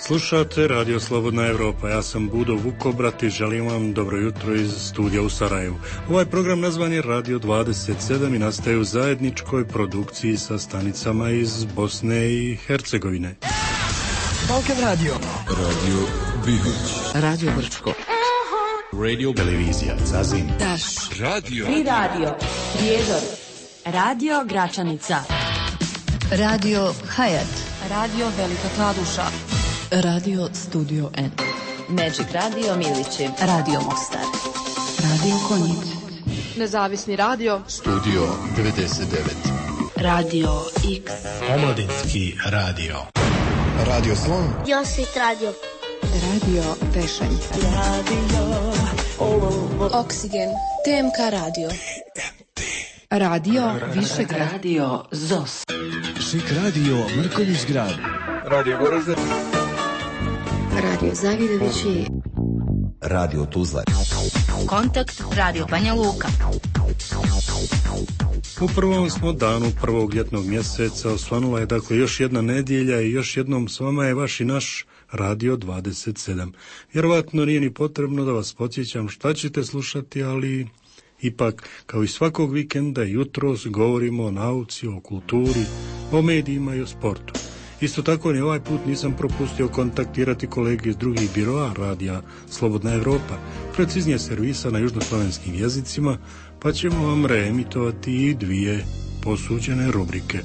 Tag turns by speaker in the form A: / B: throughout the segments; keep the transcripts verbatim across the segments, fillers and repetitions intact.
A: Slušate Radio Slobodna Evropa, ja sam Budo Vukobrat i želim vam dobro jutro iz studija u Sarajevu. Ovaj program nazvan je Radio dvadeset sedam i nastaje u zajedničkoj produkciji sa stanicama iz Bosne i Hercegovine.
B: Balkan Radio,
C: Radio Bihać,
B: Radio Brčko,
C: Radio Televizija Zazin,
B: Daš,
C: Radio
D: Tri Radio, Prijedor, Radio Gračanica,
E: Radio Hayat,
D: Radio Velika Kladuša,
E: Radio Studio N,
D: Magic Radio Milići,
E: Radio Mostar, Radio Konjic,
F: Nezavisni radio,
C: Studio devedeset devet,
E: Radio X,
G: Omladinski radio,
C: Radio Slon,
H: Josit Radio,
E: Radio Tešanj,
H: Radio
E: Oksigen, T M K Radio, Radio Višegrad,
B: Radio Zos,
G: Šik radio Mrkonjić Grad,
C: Radio Goražde,
E: Radio Zavidovići,
C: Radio Tuzla,
D: Kontakt Radio Banja Luka.
A: U prvom smo danu prvog ljetnog mjeseca, osvanula je dakle još jedna nedjelja i još jednom s vama je vaš i naš Radio dvadeset sedam. Vjerovatno nije ni potrebno da vas podsjećam šta ćete slušati, ali ipak, kao i svakog vikenda, jutros govorimo o nauci, o kulturi, o medijima i o sportu. Isto tako ni ovaj put nisam propustio kontaktirati kolege iz drugih biroa Radija Slobodna Evropa, preciznije servisa na južnoslovenskim jezicima, pa ćemo vam reemitovati i dvije posuđene rubrike.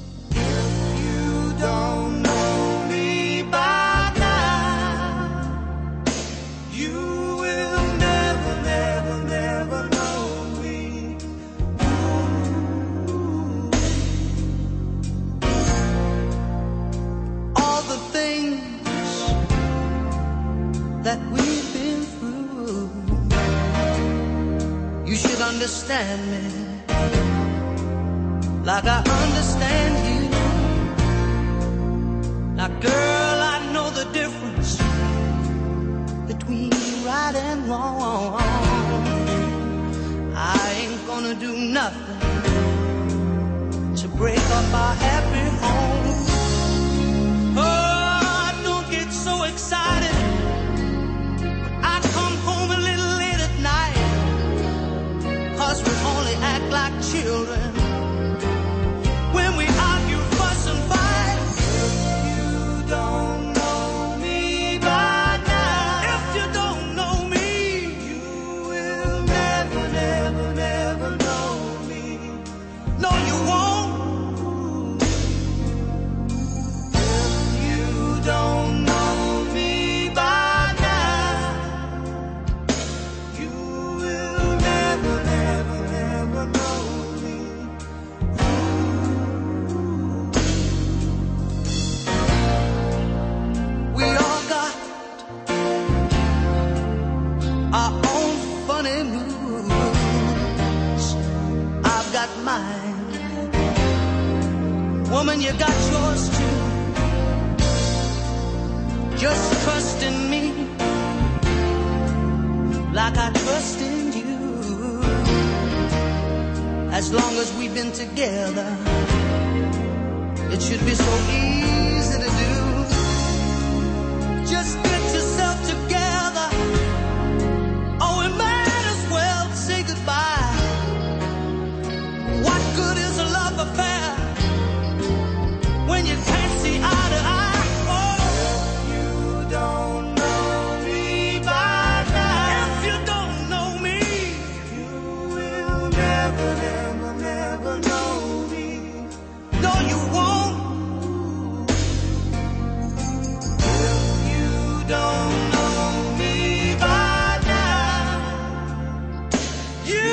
I: That we've been through, you should understand me like I understand you. Now girl, I know the difference between right and wrong. I ain't gonna do nothing to break up our happy home. Oh, don't get so excited. Cause we only act like children when we argue, fuss and fight. You don't know me by now. If you don't know me, you will never, never, never know me. No, you won't. If you don't know me by now, you will never, never mine. Woman, you got yours too. Just trust in me like I trust in you. As long as we've been together, it should be so easy to do. Just get yourself together. Oh, we might as well say goodbye. What good is a love affair when you can't see eye to eye? Oh, you don't know me by now. If you don't know me, you will never, never, never know me. No, you won't. If you don't know me by now, you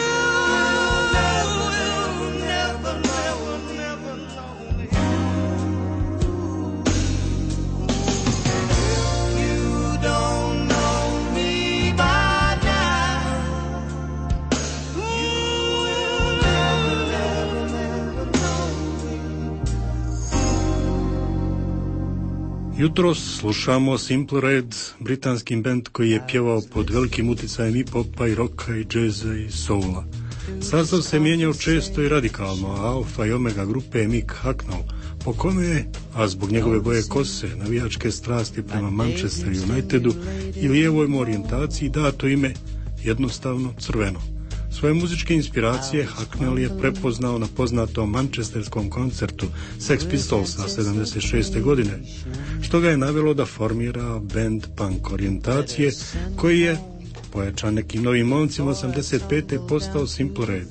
A: Jutros slušamo Simple Red, britanski bend koji je pjevao pod velikim utjecajem i popa i rocka i džeza i soula. Sastav se mijenjao često i radikalno, a Alfa i Omega grupe je Mick Hucknall, po kome, a zbog njegove boje kose, navijačke strasti prema Manchester Unitedu i lijevoj mu orijentaciji dato ime jednostavno crveno. Svoje muzičke inspiracije Hucknall je prepoznao na poznatom manchesterskom koncertu Sex Pistolsa sedamdeset šeste godine, što ga je navelo da formira band punk orijentacije koji je, pojačan nekim novim momcima, osamdeset pete postao Simple Red.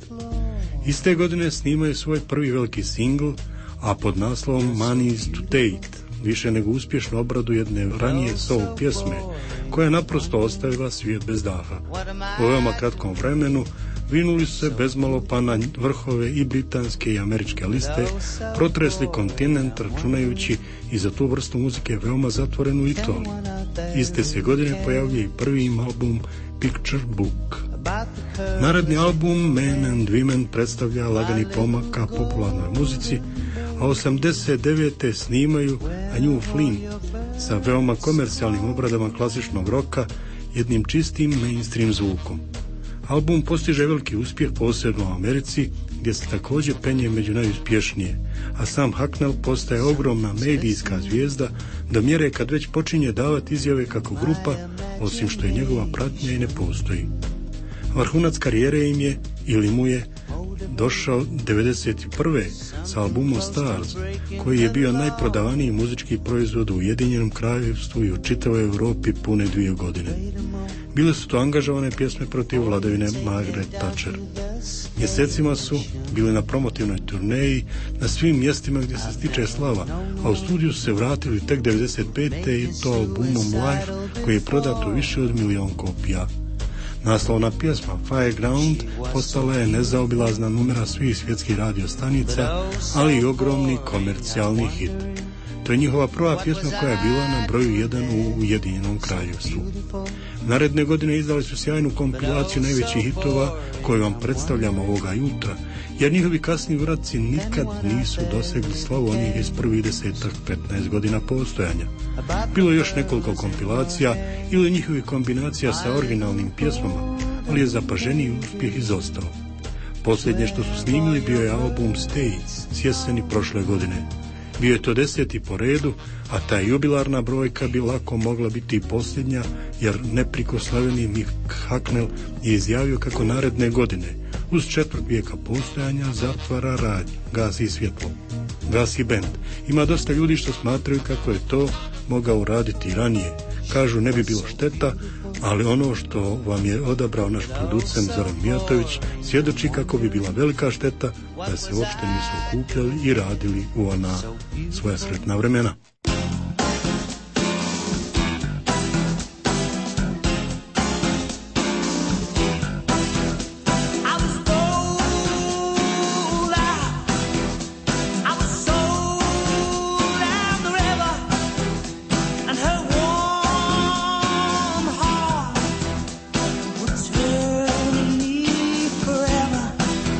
A: Iste godine snimaju svoj prvi veliki singl, a pod naslovom Money is to Take, više nego uspješnu obradu jedne ranije soul pjesme, koja je naprosto ostavila svijet bez daha. U veoma kratkom vremenu vinuli su se bezmalo pa na vrhove i britanske i američke liste, protresli kontinent računajući i za tu vrstu muzike veoma zatvorenu Italiju. Iste se godine pojavljuje i prvi im album Picture Book. Naredni album Man and Women predstavlja lagani pomak ka popularnoj muzici, a osamdeset devete snimaju A New Flame sa veoma komercijalnim obradama klasičnog roka, jednim čistim mainstream zvukom. Album postiže veliki uspjeh posebno u Americi, gdje se također penje među najuspješnije, a sam Hucknall postaje ogromna medijska zvijezda do mjere kad već počinje davati izjave kako grupa, osim što je njegova pratnja i ne postoji. Vrhunac karijere im je, ili mu je, došao devedeset prve sa albumom Stars, koji je bio najprodavaniji muzički proizvod u Ujedinjenom Kraljevstvu i u čitavoj Europi pune dvije godine. Bile su to angažovane pjesme protiv vladavine Margaret Thatcher. Mjesecima su bili na promotivnoj turneji na svim mjestima gdje se stiče slava, a u studiju su se vratili tek devedeset pete i to albumom Life, koji je prodato više od milion kopija. Naslovna pjesma Fireground postala je nezaobilazna numera svih svjetskih radio stanica, ali i ogromni komercijalni hit. To je njihova prva pjesma koja je bila na broju jedan u Ujedinjenom Kraljevstvu. Naredne godine izdali su sjajnu kompilaciju najvećih hitova koju vam predstavljamo ovoga jutra, jer njihovi kasni vratci nikad nisu dosegli slavu onih iz prvih desetak petnaest godina postojanja. Bilo je još nekoliko kompilacija ili njihovih kombinacija sa originalnim pjesmama, ali je zapaženiji uspjeh izostao. Posljednje što su snimili bio je album Stay s jeseni prošle godine. Bio je to deseti po redu, a ta jubilarna brojka bi lako mogla biti i posljednja, jer neprikosnoveni Mick Hucknall je izjavio kako naredne godine, uz četvrt vijeka postojanja, zatvara radnju, gasi svjetlo. Gasi bend. Ima dosta ljudi što smatraju kako je to mogao uraditi i ranije. Kažu ne bi bilo šteta, ali ono što vam je odabrao naš producent Zoran Mijatović svjedoči kako bi bila velika šteta da se uopšte nisu okupljali i radili u ona svoja sretna vremena.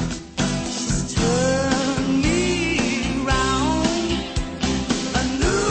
I: New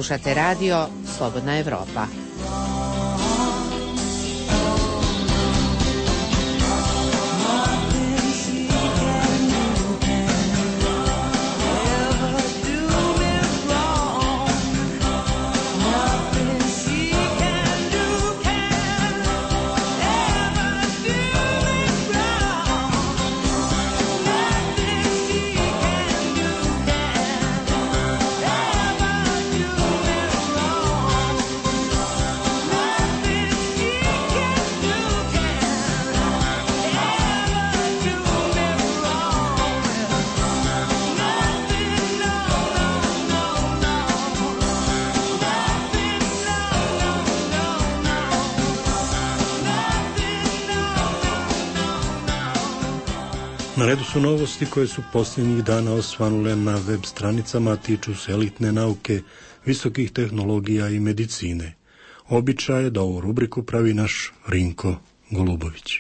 J: Slušate radio Slobodna Evropa.
A: Na redu su novosti koje su posljednjih dana osvanule na web stranicama, tiču se elitne nauke, visokih tehnologija i medicine. Običaj je da ovu rubriku pravi naš Rinko Golubović.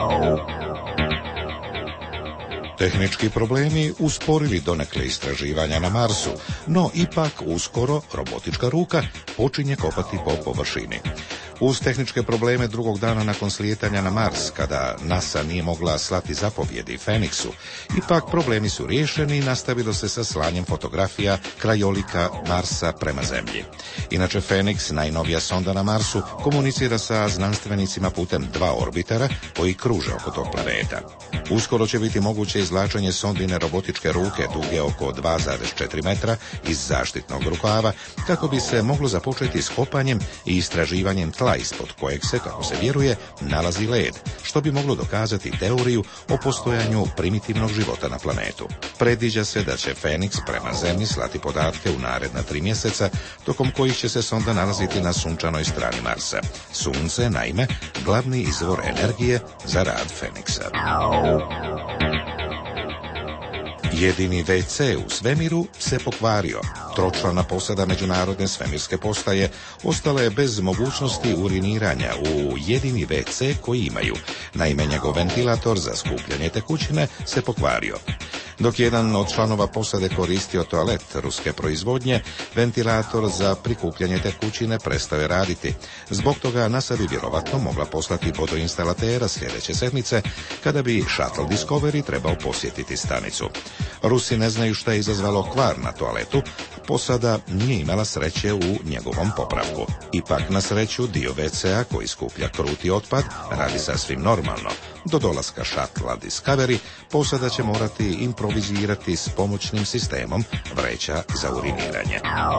K: Tehnički problemi usporili donekle istraživanja na Marsu, no ipak uskoro robotička ruka počinje kopati po površini. Uz tehničke probleme drugog dana nakon slijetanja na Mars, kada NASA nije mogla slati zapovjedi Feniksu, ipak problemi su riješeni i nastavilo se sa slanjem fotografija krajolika Marsa prema Zemlji. Inače, Feniks, najnovija sonda na Marsu, komunicira sa znanstvenicima putem dva orbitera koji kruže oko tog planeta. Uskoro će biti moguće izvlačenje sondine robotičke ruke duge oko dva zarez četiri metra iz zaštitnog rukava, kako bi se moglo započeti s kopanjem i istraživanjem tla ispod kojeg se, kako se vjeruje, nalazi led, što bi moglo dokazati teoriju o postojanju primitivnog života na planetu. Predviđa se da će Feniks prema Zemlji slati podatke u naredna tri mjeseca, tokom kojih će se sonda nalaziti na sunčanoj strani Marsa. Sunce, naime, glavni izvor energije za rad Feniksa. Jedini ve ce u svemiru se pokvario. Tročlana posada Međunarodne svemirske postaje ostala je bez mogućnosti uriniranja u jedini ve ce koji imaju. Naime, njegov ventilator za skupljanje tekućine se pokvario. Dok jedan od članova posade koristio toalet ruske proizvodnje, ventilator za prikupljanje tekućine prestao je raditi. Zbog toga NASA bi vjerovatno mogla poslati vodoinstalatera sljedeće sedmice, kada bi Shuttle Discovery trebao posjetiti stanicu. Rusi ne znaju šta je izazvalo kvar na toaletu, posada nije imala sreće u njegovom popravku. Ipak, na sreću, dio ve cea koji skuplja kruti otpad radi sasvim normalno. Do dolaska Shuttle Discovery posada će morati improvizirati s pomoćnim sistemom vreća za uriniranje.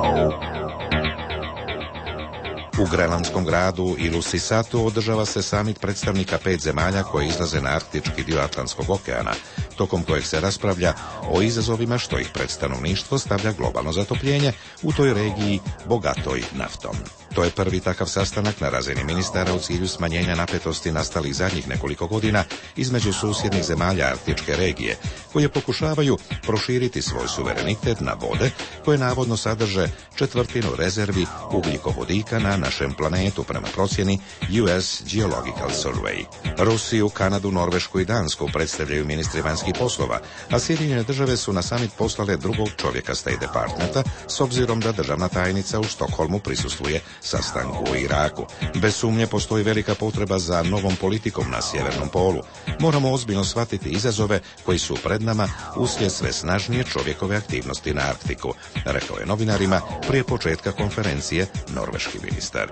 K: U grenlandskom gradu Ilulissatu održava se samit predstavnika pet zemalja koje izlaze na arktički dio Atlantskog okeana, tokom kojeg se raspravlja o izazovima što ih pred stanovništvo stavlja globalno zatopljenje u toj regiji bogatoj naftom. To je prvi takav sastanak na razini ministara u cilju smanjenja napetosti nastalih zadnjih nekoliko godina između susjednih zemalja arktičke regije, koje pokušavaju proširiti svoj suverenitet na vode koje navodno sadrže četvrtinu rezervi ugljikovodika na našem planetu prema procjeni U S Geological Survey. Rusiju, Kanadu, Norvešku i Dansku predstavljaju ministri vanjskih poslova, a Sjedinjene države su na summit poslale drugog čovjeka State Departmenta, s obzirom da državna tajnica u Stokholmu prisustvuje sastanku u Iraku. Bez sumnje postoji velika potreba za novom politikom na sjevernom polu. Moramo ozbiljno shvatiti izazove koji su pred nama uslijed sve snažnije čovjekove aktivnosti na Arktiku, rekao je novinarima prije početka konferencije norveški ministar.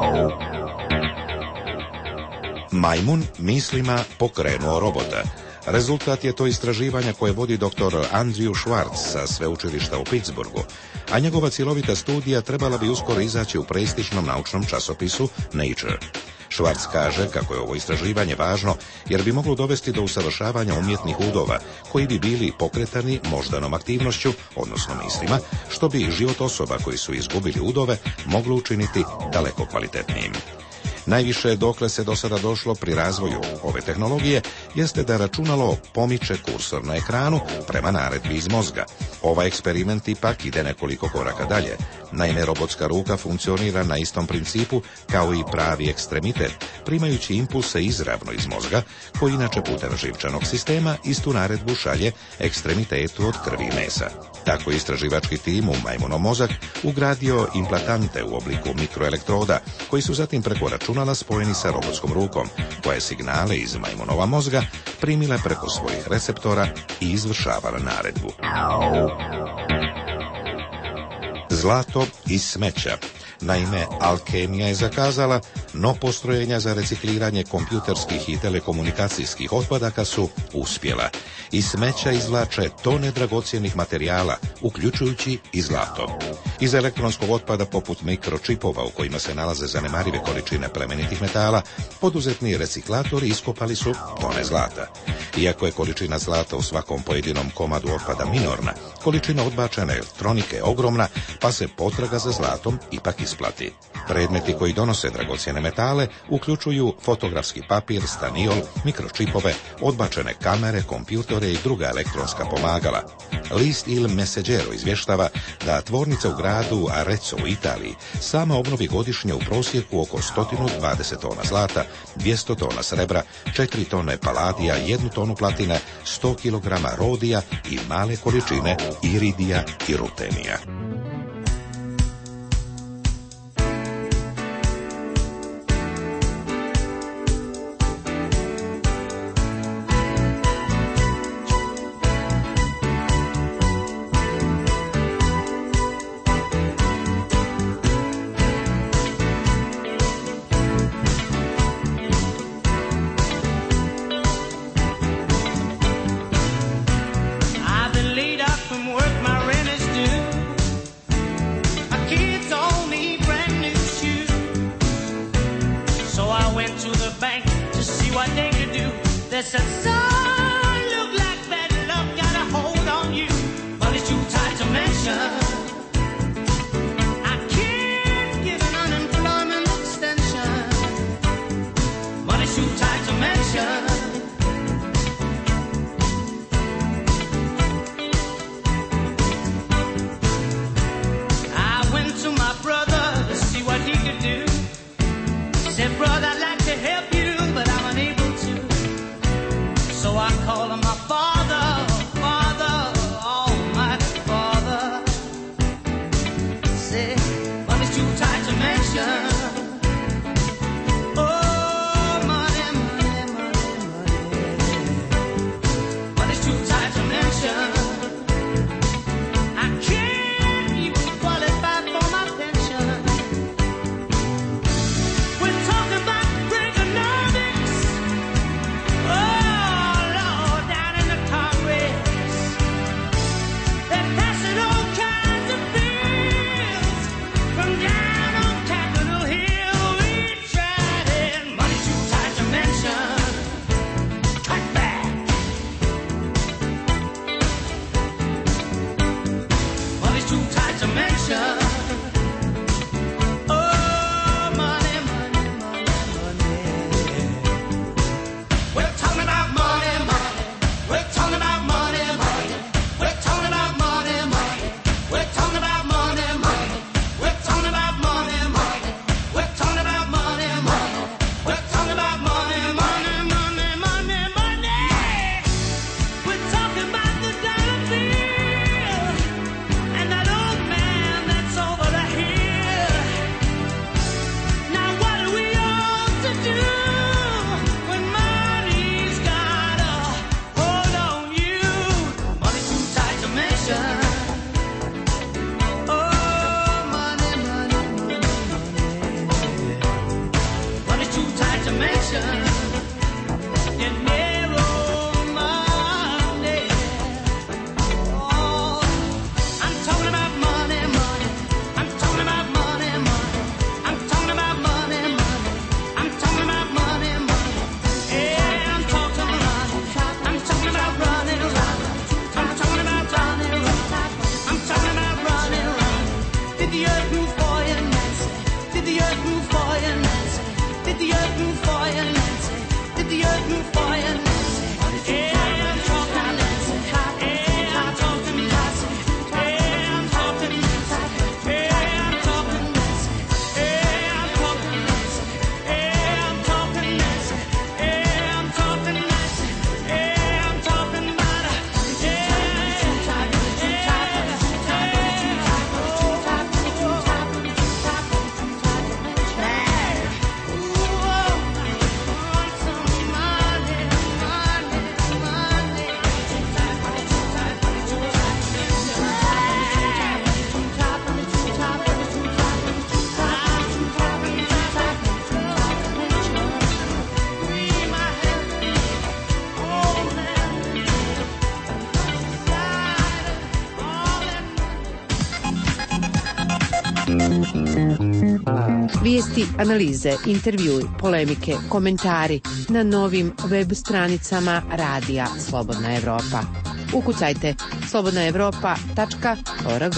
K: Majmun mislima pokrenuo robota. Rezultat je to istraživanja koje vodi doktor Andrew Schwartz sa sveučilišta u Pittsburghu, a njegova cjelovita studija trebala bi uskoro izaći u prestižnom naučnom časopisu Nature. Schwartz kaže kako je ovo istraživanje važno jer bi moglo dovesti do usavršavanja umjetnih udova koji bi bili pokretani moždanom aktivnošću, odnosno mislima, što bi život osoba koji su izgubili udove moglo učiniti daleko kvalitetnijim. Najviše dokle se do sada došlo pri razvoju ove tehnologije jeste da računalo pomiče kursor na ekranu prema naredbi iz mozga. Ovaj eksperiment ipak ide nekoliko koraka dalje. Naime, robotska ruka funkcionira na istom principu kao i pravi ekstremitet, primajući impulse izravno iz mozga, koji inače putem živčanog sistema istu naredbu šalje ekstremitetu od krvi i mesa. Tako je istraživački tim u majmunov mozak ugradio implantante u obliku mikroelektroda, koji su zatim preko računala spojeni sa robotskom rukom, koja je signale iz majmunova mozga primila preko svojih receptora i izvršavala naredbu. Zlato iz smeća. Naime, alkemija je zakazala, no postrojenja za recikliranje kompjuterskih i telekomunikacijskih otpadaka su uspjela. Iz smeća izvlače tone dragocjenih materijala, uključujući i zlato. Iz elektronskog otpada, poput mikročipova u kojima se nalaze zanemarive količine plemenitih metala, poduzetni reciklatori iskopali su tone zlata. Iako je količina zlata u svakom pojedinom komadu otpada minorna, količina odbačene elektronike je ogromna, pa se potraga za zlatom ipak isplati. Predmeti koji donose dragocjene metale uključuju fotografski papir, staniol, mikročipove, odbačene kamere, kompjutore i druga elektronska pomagala. List Il Messaggero izvještava da tvornica u gradu Arezzo u Italiji sama obnovi godišnje u prosjeku oko sto dvadeset tona zlata, dvjesto tona srebra, četiri tone paladija, jednu tonu platine, sto kilograma rodija i male količine iridija i rutenija.
I: Capitol
J: Vijesti, analize, intervjui, polemike, komentari na novim web stranicama Radija Slobodna Evropa. Ukucajte slobodna evropa tačka org.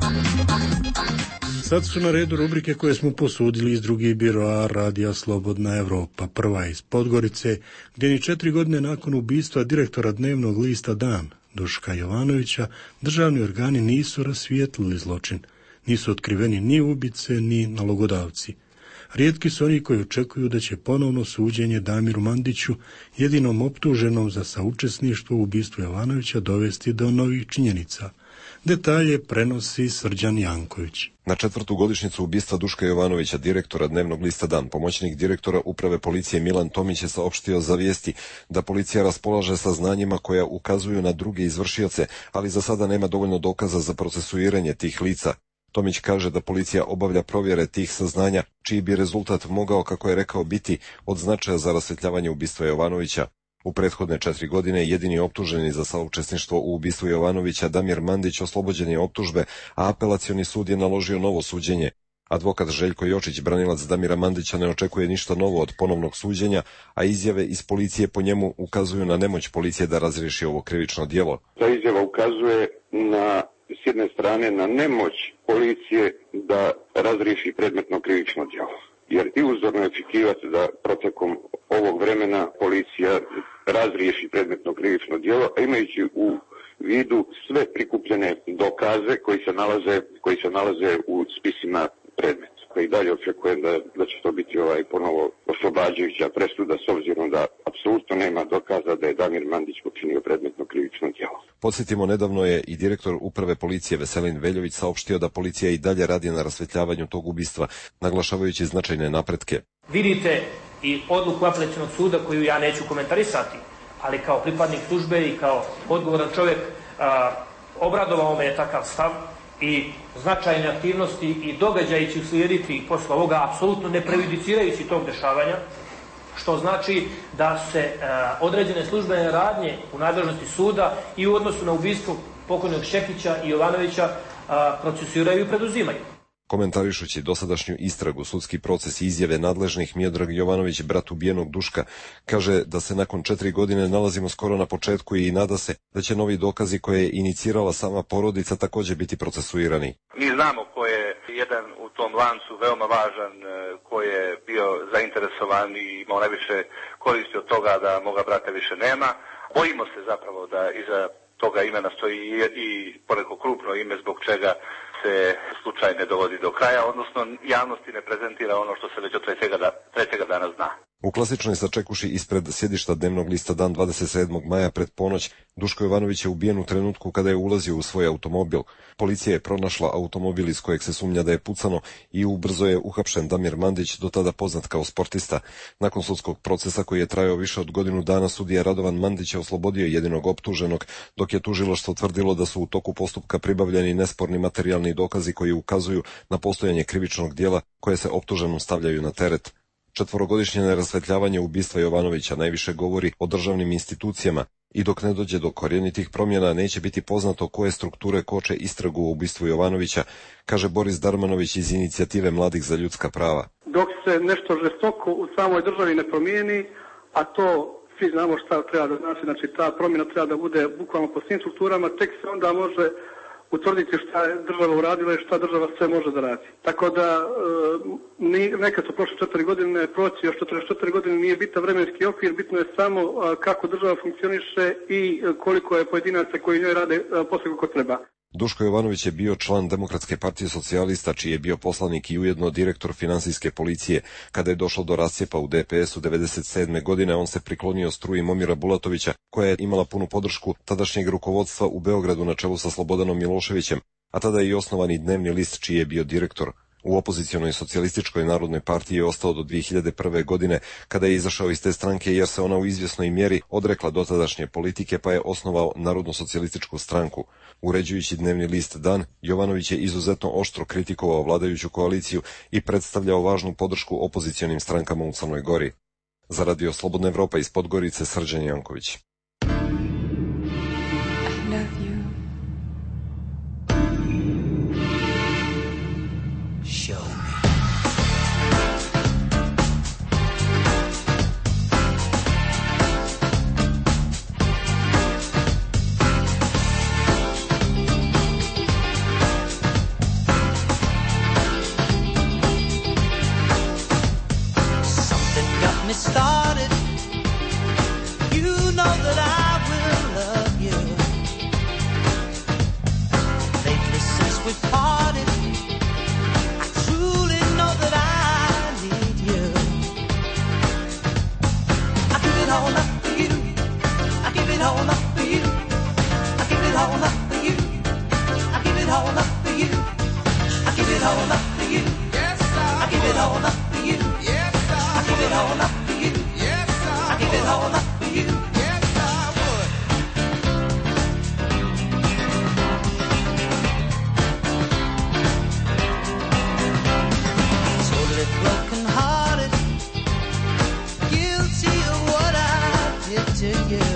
A: Sad su na redu rubrike koje smo posudili iz drugih biroa Radija Slobodna Evropa. Prva je iz Podgorice, gdje ni četiri godine nakon ubistva direktora dnevnog lista Dan, Duška Jovanovića, državni organi nisu rasvijetlili zločin. Nisu otkriveni ni ubice, ni nalogodavci. Rijetki su oni koji očekuju da će ponovno suđenje Damiru Mandiću, jedinom optuženom za saučesništvo u ubistvu Jovanovića, dovesti do novih činjenica. Detalje prenosi Srđan Janković.
L: Na četvrtu godišnjicu ubistva Duška Jovanovića, direktora dnevnog lista Dan, pomoćnik direktora uprave policije Milan Tomić je saopštio za Vijesti da policija raspolaže saznanjima koja ukazuju na druge izvršioce, ali za sada nema dovoljno dokaza za procesuiranje tih lica. Tomić kaže da policija obavlja provjere tih saznanja, čiji bi rezultat mogao, kako je rekao, biti od značaja za rasvjetljavanje ubistva Jovanovića. U prethodne četiri godine jedini optuženi za saučesništvo u ubistvu Jovanovića, Damir Mandić, oslobođen je optužbe, a apelacioni sud je naložio novo suđenje. Advokat Željko Jočić, branilac Damira Mandića, ne očekuje ništa novo od ponovnog suđenja, a izjave iz policije po njemu ukazuju na nemoć policije da razriješi ovo krivično djelo.
M: Ta izjava ukazuje na, s jedne strane, na nemoć policije da razriješi predmetno krivično djelo. Jer i uzorno je očekivati da protekom ovog vremena policija razriješi predmetno krivično djelo, a imajući u vidu sve prikupljene dokaze koji se nalaze, koji se nalaze u spisima predmeta. I dalje očekujem da, da će to biti ovaj ponovo oslobađajuća presuda, s obzirom da apsolutno nema dokaza da je Damir Mandić počinio predmetno krivično djelo.
L: Podsjetimo, nedavno je i direktor uprave policije Veselin Veljović saopštio da policija i dalje radi na rasvjetljavanju tog ubistva, naglašavajući značajne napretke.
N: Vidite i odluku apelacionog suda koju ja neću komentarisati, ali kao pripadnik službe i kao odgovoran čovjek a, obradovao me je takav stav i značajne aktivnosti i događaji će uslijediti posle ovoga, apsolutno ne prejudicirajući tog dešavanja, što znači da se a, određene službene radnje u nadležnosti suda i u odnosu na ubistvo pokojnog Šekića i Jovanovića a, procesuiraju i preduzimaju.
L: Komentarišući dosadašnju istragu, sudski proces i izjave nadležnih, Miodrag Jovanović, brat ubijenog Duška, kaže da se nakon četiri godine nalazimo skoro na početku i nada se da će novi dokazi koje je inicirala sama porodica također biti procesuirani.
O: Mi znamo ko je jedan u tom lancu veoma važan, ko je bio zainteresovan i imao najviše koristi od toga da moga brata više nema. Bojimo se zapravo da iza toga imena stoji i poneko krupno ime zbog čega se slučaj ne dovodi do kraja, odnosno javnosti ne prezentira ono što se već od trećega, da, trećega dana zna.
L: U klasičnoj sačekuši ispred sjedišta dnevnog lista Dan dvadeset sedmog maja pred ponoć Duško Jovanović je ubijen u trenutku kada je ulazio u svoj automobil. Policija je pronašla automobil iz kojeg se sumnja da je pucano i ubrzo je uhapšen Damir Mandić, do tada poznat kao sportista. Nakon sudskog procesa koji je trajao više od godinu dana, sudija Radovan Mandić je oslobodio jedinog optuženog, dok je tužilaštvo tvrdilo da su u toku postupka pribavljeni nesporni materijalni dokazi koji ukazuju na postojanje krivičnog djela koje se optuženom stavljaju na teret. Četvorogodišnje nerasvetljavanje ubistva Jovanovića najviše govori o državnim institucijama i dok ne dođe do korijenitih promjena neće biti poznato koje strukture koče istragu o ubistvu Jovanovića, kaže Boris Darmanović iz inicijative Mladih za ljudska prava.
P: Dok se nešto žestoko u samoj državi ne promijeni, a to svi znamo šta treba da znači, znači ta promjena treba da bude bukvalno po svim strukturama, tek se onda može utvrditi šta je država uradila i šta država sve može da radi. Tako da e, nekad su prošle četiri godine, proći još četrdeset četiri godine nije bitan vremenski okvir, bitno je samo a, kako država funkcioniše i koliko je pojedinaca koji njoj rade a, posle kako treba.
L: Duško Jovanović je bio član Demokratske partije socijalista, čiji je bio poslanik i ujedno direktor finansijske policije. Kada je došlo do rascijepa u D P S u devedeset sedme godine, on se priklonio struji Momira Bulatovića, koja je imala punu podršku tadašnjeg rukovodstva u Beogradu na čelu sa Slobodanom Miloševićem, a tada je i osnovani Dnevni list, čiji je bio direktor. U opozicijonoj socijalističkoj narodnoj partiji je ostao do dvije hiljade prve. godine, kada je izašao iz te stranke jer se ona u izvjesnoj mjeri odrekla dotadašnje politike, pa je osnovao Narodno socijalističku stranku. Uređujući Dnevni list Dan, Jovanović je izuzetno oštro kritikovao vladajuću koaliciju i predstavljao važnu podršku opozicionim strankama u Crnoj Gori. Za Radio Slobodna Evropa iz Podgorice, Srđan Janković.
B: Show.
I: started, you know that I will love you. Lately since we parted, I truly know that I need you. I give it all up for you. I give it all up for you. I give it all up for you. I give it all up for you. I give it all up for you. Yes, I give it all up for you. Yes, I give it all up for you. Yes, I give it all up for you. Yes, I would. Totally broken hearted, guilty of what I did to you.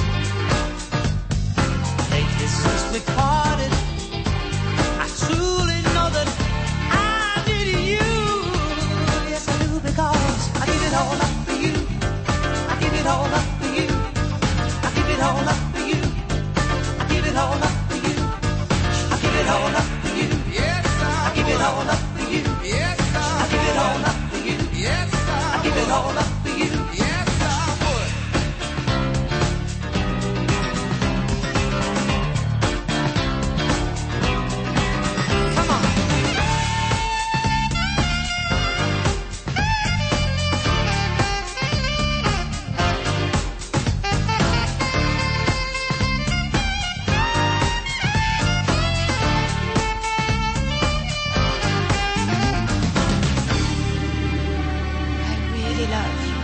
I: Lately since we parted, I truly know that I need you. Yes, I do, because I give it all up for you. I give it all up for you. I give it all up for you. I give it all up for you. I give it all up for you. Yes, I give it all up for you. Yes, I give it all up for you. Yes, I give it all up for you. Yes, I would. Come on. I really love you.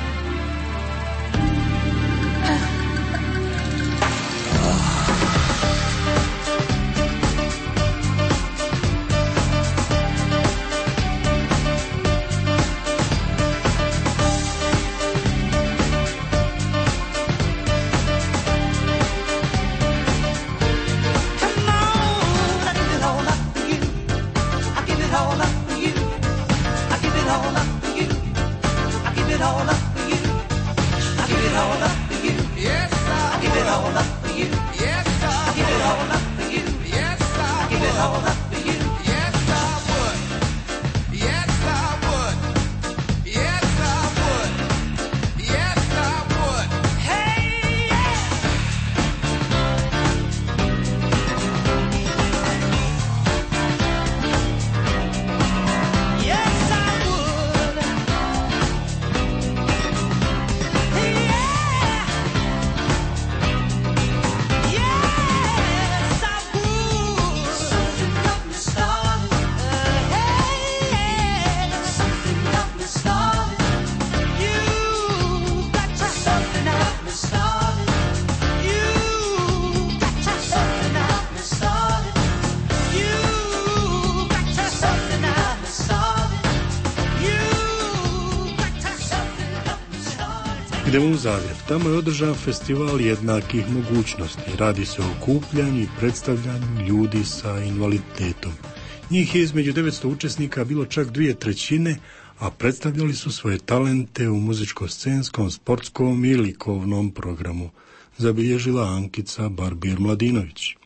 I: Come on, I give it all up for you. I give it all up for you. I give it all up for you. I give it all up for you. I give it all up for you. Yes, I give it all up for you. Yes, I give it all up for you. Yes, I give it all up for you. Yes, I would. Yes, I would. Yes, I would. Yes, I would. Hey, yeah. Yes, I would. Yeah. Yes, I would. Something got me started. Hey, something got me started. You got to something got me started. You got to something got me started. You got to something got me started. You got to something got me started.
A: Idemo u Zagreb. Tamo je održan festival jednakih mogućnosti. Radi se o okupljanju i predstavljanju ljudi sa invaliditetom. Njih je između devetsto učesnika bilo čak dvije trećine, a predstavljali su svoje talente u muzičko-scenskom, sportskom i likovnom programu. Zabilježila Ankica Barbir-Mladinović.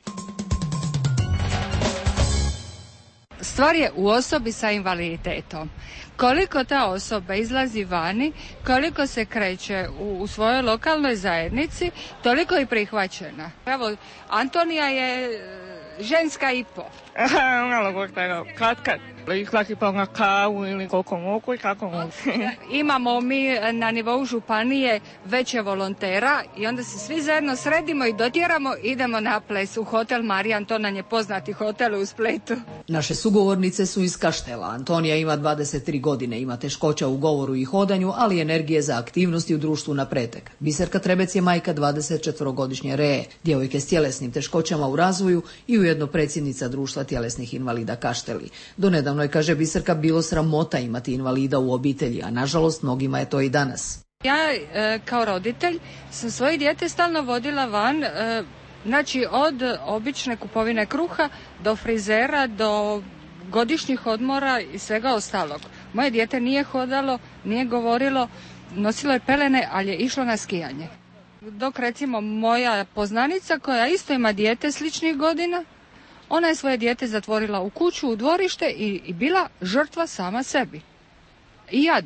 Q: Stvar je u osobi sa invaliditetom. Koliko ta osoba izlazi vani, koliko se kreće u, u svojoj lokalnoj zajednici, toliko je prihvaćena. Evo, Antonija je e, ženska i po.
R: Malo možda kratka, izlaki pa na kavu ili koliko mogu i kako mogu.
Q: Imamo mi na nivou županije veće volontera i onda se svi zajedno sredimo i dotjeramo, idemo na ples u hotel Marijan, to nam je poznati hotel u Splitu.
S: Naše sugovornice su iz Kaštela. Antonija ima dvadeset tri godine, ima teškoća u govoru i hodanju, ali energije za aktivnosti u društvu na pretek. Biserka Trebec je majka dvadesetčetvorogodišnje Reje, djevojke s tjelesnim teškoćama u razvoju i ujedno predsjednica društva tjelesnih invalida Kašteli. Donedavno je, kaže Biserka, bilo sramota imati invalida u obitelji, a nažalost mnogima je to i danas.
Q: Ja e, kao roditelj sam svoje dijete stalno vodila van, e, znači od obične kupovine kruha do frizera, do godišnjih odmora i svega ostalog. Moje dijete nije hodalo, nije govorilo, nosilo je pelene, ali je išlo na skijanje. Dok recimo moja poznanica koja isto ima dijete sličnih godina, ona je svoje dijete zatvorila u kuću, u dvorište i, i bila žrtva sama sebi. I jadna.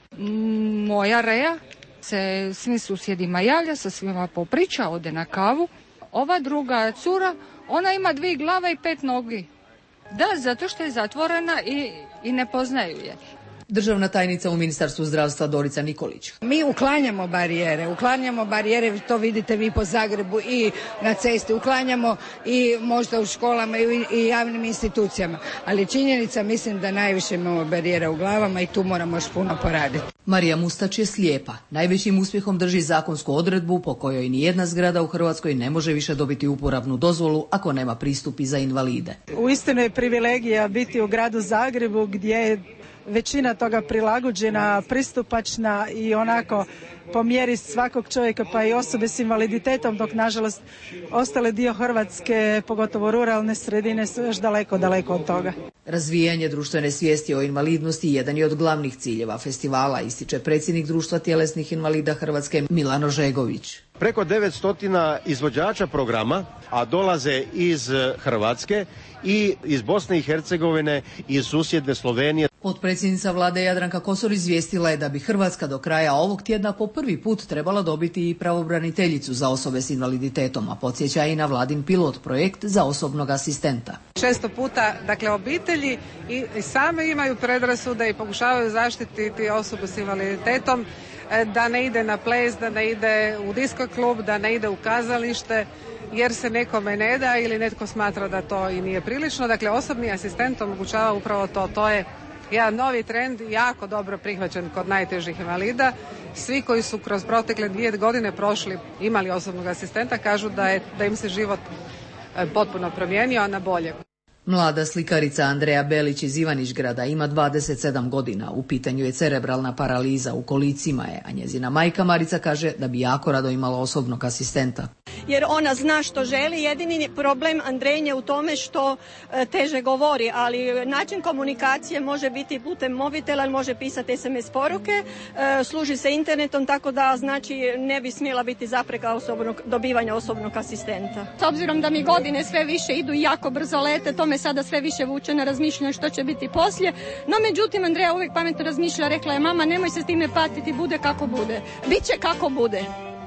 Q: Moja Rea se svim susjedima javlja, sa svima popriča, ode na kavu. Ova druga cura, ona ima dvije glave i pet nogi. Da, zato što je zatvorena i, i ne poznaju je.
S: Državna tajnica u Ministarstvu zdravstva Dorica Nikolić.
T: Mi uklanjamo barijere, uklanjamo barijere, to vidite vi po Zagrebu i na cesti, uklanjamo i možda u školama i, i javnim institucijama, ali činjenica mislim da najviše imamo barijera u glavama i tu moramo još puno poraditi.
S: Marija Mustač je slijepa. Najvećim uspjehom drži zakonsku odredbu po kojoj nijedna zgrada u Hrvatskoj ne može više dobiti uporabnu dozvolu ako nema pristup i za invalide.
U: Uistinu je privilegija biti u gradu Zagrebu gdje je većina toga prilagođena, pristupačna i onako po mjeri svakog čovjeka, pa i osobe s invaliditetom, dok nažalost ostale dio Hrvatske, pogotovo ruralne sredine, su još daleko, daleko od toga.
S: Razvijanje društvene svijesti o invalidnosti jedan je od glavnih ciljeva festivala, ističe predsjednik Društva tjelesnih invalida Hrvatske Milano Žegović.
V: Preko devetsto izvođača programa, a dolaze iz Hrvatske i iz Bosne i Hercegovine i iz susjedne Slovenije.
S: Potpredsjednica vlade Jadranka Kosor izvijestila je da bi Hrvatska do kraja ovog tjedna po prvi put trebala dobiti i pravobraniteljicu za osobe s invaliditetom, a podsjeća i na vladin pilot projekt za osobnog asistenta.
W: Često puta, dakle, obitelji i, i same imaju predrasude i pokušavaju zaštititi osobu s invaliditetom, da ne ide na ples, da ne ide u disko klub, da ne ide u kazalište, jer se nekome ne da ili netko smatra da to i nije prilično. Dakle, osobni asistent omogućava upravo to. To je jedan novi trend, jako dobro prihvaćen kod najtežih invalida. Svi koji su kroz protekle dvije godine prošli, imali osobnog asistenta, kažu da, je, da im se život potpuno promijenio, a na bolje.
S: Mlada slikarica Andreja Belić iz Ivanišgrada ima dvadeset sedam godina. U pitanju je cerebralna paraliza, u kolicima je, a njezina majka Marica kaže da bi jako rado imala osobnog asistenta.
X: Jer ona zna što želi, jedini problem Andrejnje u tome što e, teže govori, ali način komunikacije može biti putem mobitela, može pisati es em es poruke, e, služi se internetom, tako da znači ne bi smjela biti zapreka osobnog, dobivanja osobnog asistenta.
Y: S obzirom da mi godine sve više idu i jako brzo lete, to me sada sve više vuče na razmišljanje što će biti poslije, no međutim Andreja uvijek pametno razmišlja, rekla je mama nemoj se s time patiti, bude kako bude, biće kako bude.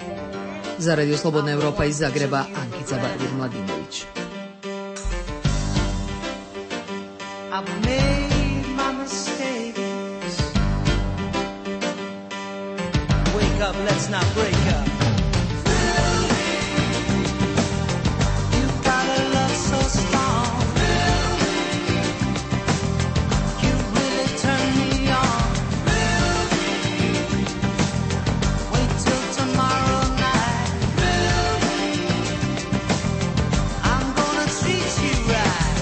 S: Za Radio Slobodna Evropa iz Zagreba, Ankica Bardir-Mladinović.
I: I've made my mistakes. Wake up, let's not break up. You got a love so strong. You really turn me on. Wait till tomorrow night. I'm gonna treat you right.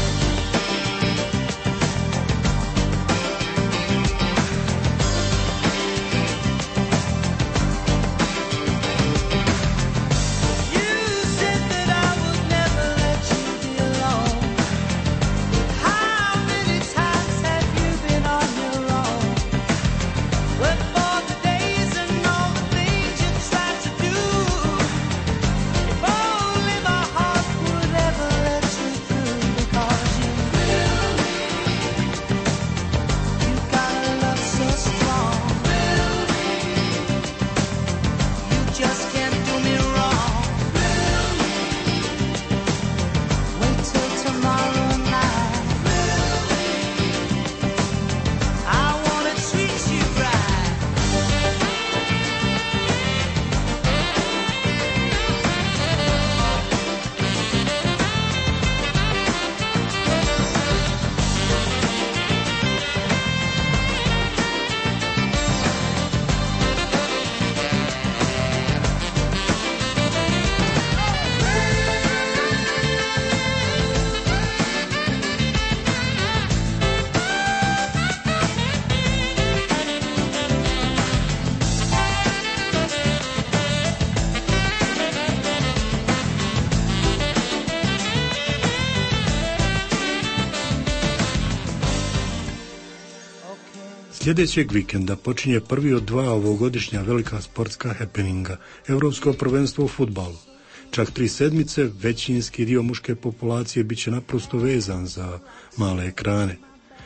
A: Sljedećeg vikenda počinje prvi od dva ovogodišnja velika sportska happeninga, Europsko prvenstvo u fudbalu. Čak tri sedmice većinski dio muške populacije bit će naprosto vezan za male ekrane.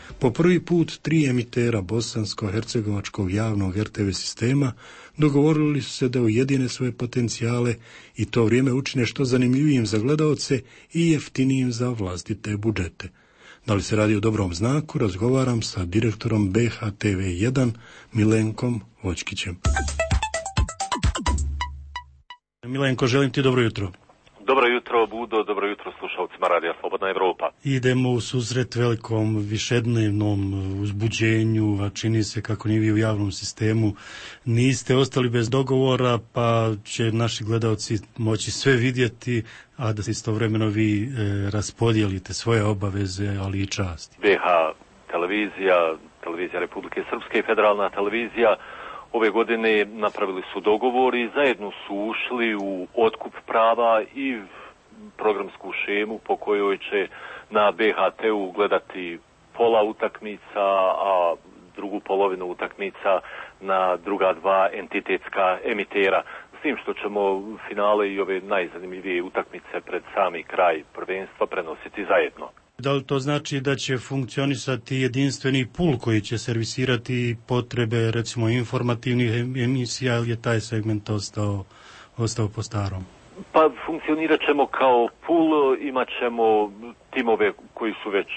A: Po prvi put tri emitera bosansko-hercegovačkog javnog er te ve sistema dogovorili su se da ujedine svoje potencijale i to vrijeme učine što zanimljivijim za gledaoce i jeftinijim za vlastite budžete. Da li se radi o dobrom znaku, razgovaram sa direktorom be ha te ve jedan Milenkom Voćkićem. Milenko, želim ti dobro jutro.
C: Dobro jutro, Budo, dobro jutro slušalcima Radija Slobodna Evropa.
A: Idemo u susret velikom višednevnom uzbuđenju, a čini se kako ni vi u javnom sistemu niste ostali bez dogovora, pa će naši gledaoci moći sve vidjeti, a da istovremeno vi e, raspodijelite svoje obaveze, ali i časti.
C: be ha televizija, televizija Republike Srpske i federalna televizija ove godine napravili su dogovor i zajedno su ušli u otkup prava i programsku šemu po kojoj će na be ha te-u gledati pola utakmica, a drugu polovinu utakmica na druga dva entitetska emitera. S tim što ćemo finale i ove najzanimljivije utakmice pred sami kraj prvenstva prenositi zajedno.
A: Da li to znači da će funkcionisati jedinstveni pul koji će servisirati potrebe, recimo, informativnih emisija, ili je taj segment ostao, ostao po starom?
C: Pa funkcionirat ćemo kao pul, imat ćemo timove koji su već